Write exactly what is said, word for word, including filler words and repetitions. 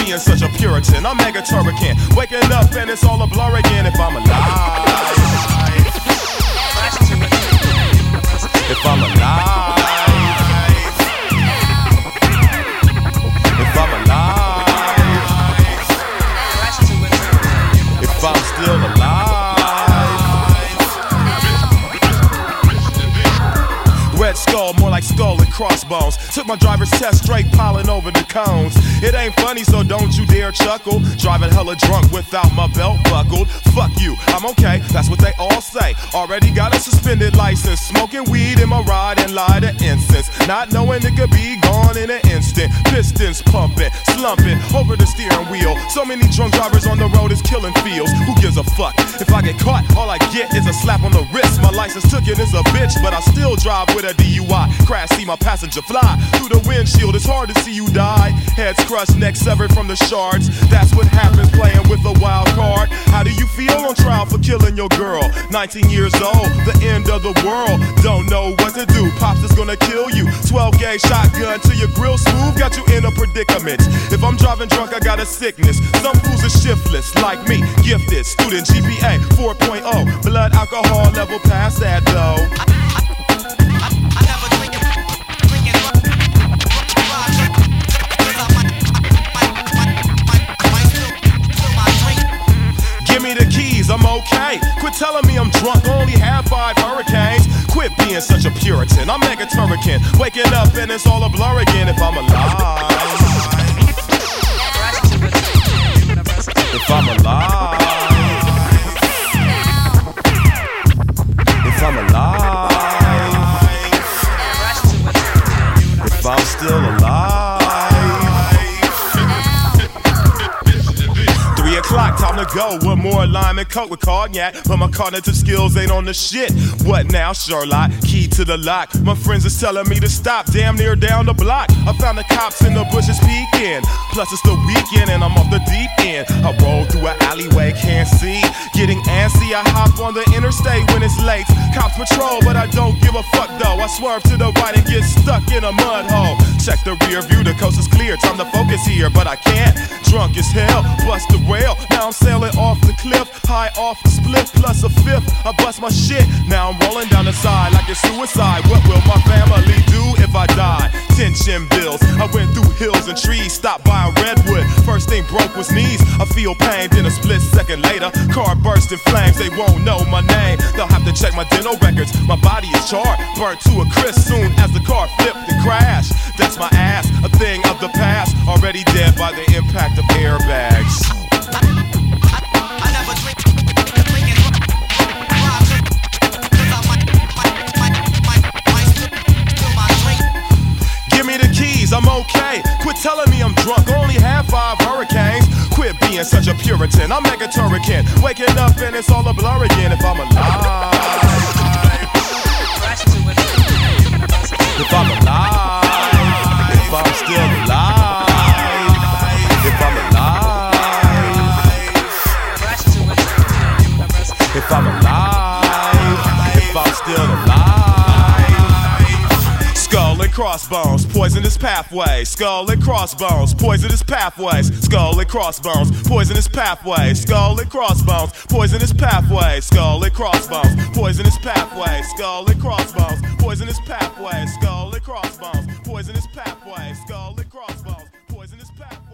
being such a Puritan. I'm mega turrican, waking up and it's all a blur again. If I'm alive, if I'm alive, if I'm alive, if I'm still alive. Red skull, more like skull and crossbones. Took my driver's test straight piling over the cones. It ain't funny, so don't you dare chuckle. Driving hella drunk without my belt buckled. Fuck you, I'm okay, that's what they all say. Already got a suspended license. Smoking weed in my ride and light of incense. Not knowing it could be gone in an instant. Pistons pumping, slumping over the steering wheel. So many drunk drivers on the road is killing fields. Who gives a fuck? If I get caught, all I get is a slap on the wrist. My license took it is a bitch, but I still drive with a D U I. Crash, see my passenger fly through the windshield. It's hard to see you die. Heads crushed, neck severed from the shards. That's what happens playing with a wild card. How do you feel on trial for killing your girl? nineteen years old, the end of the world. Don't know what to do. Pops is gonna kill you. twelve gauge shotgun to your grill smooth. Got you in a predicament. If I'm driving drunk, I got a sickness. Some fools are shiftless, like me, gifted. Student G P A four point oh. Blood alcohol level past that though. I'm okay. Quit telling me I'm drunk, only have five hurricanes. Quit being such a Puritan, I'm mega turrican. Waking up and it's all a blur again. If I'm alive, if I'm alive, if I'm alive, if I'm still alive. Three o'clock, time to go. One more lime and coke with cognac, but my cognitive skills ain't on the shit. What now, Sherlock? Key to the lock. My friends is telling me to stop, damn near down the block. I found the cops in the bushes peeking. Plus it's the weekend and I'm off the deep end. I roll through an alleyway, can't see. Getting antsy, I hop on the interstate when it's late. Cops patrol, but I don't give a fuck though. I swerve to the right and get stuck in a mud hole. Check the rear view, the coast is clear. Time to focus here, but I can't. Drunk as hell, bust the rail. Now I'm sailing off the cliff, high off the split, plus a fifth. I bust my shit, now I'm rolling down the side like it's suicide. What will my family do if I die? Tension bills, I went through hills and trees, stopped by a redwood. First thing broke was knees, I feel pain, then a split second later, car burst in flames, they won't know my name. They'll have to check my dental records, my body is charred, burnt to a crisp soon as the car flipped and crashed. That's my ass, a thing of the past, already dead by the impact of airbags. Give me the keys, I'm okay. Quit telling me I'm drunk, only have five hurricanes. Quit being such a Puritan, I'm mega turrican. Waking up and it's all a blur again. If I'm alive, if I'm alive, if I'm still alive, if I'm alive, if I'm alive, if I'm still alive. Skull and crossbones, poisonous pathways. Skull and crossbones, poisonous pathways. Skull and crossbones, poisonous pathways. Skull and crossbones, poisonous pathways. Skull and crossbones, poisonous pathways. Skull and crossbones, poisonous pathways. Skull and crossbones, poisonous pathways. Skull and crossbones, poisonous pathways.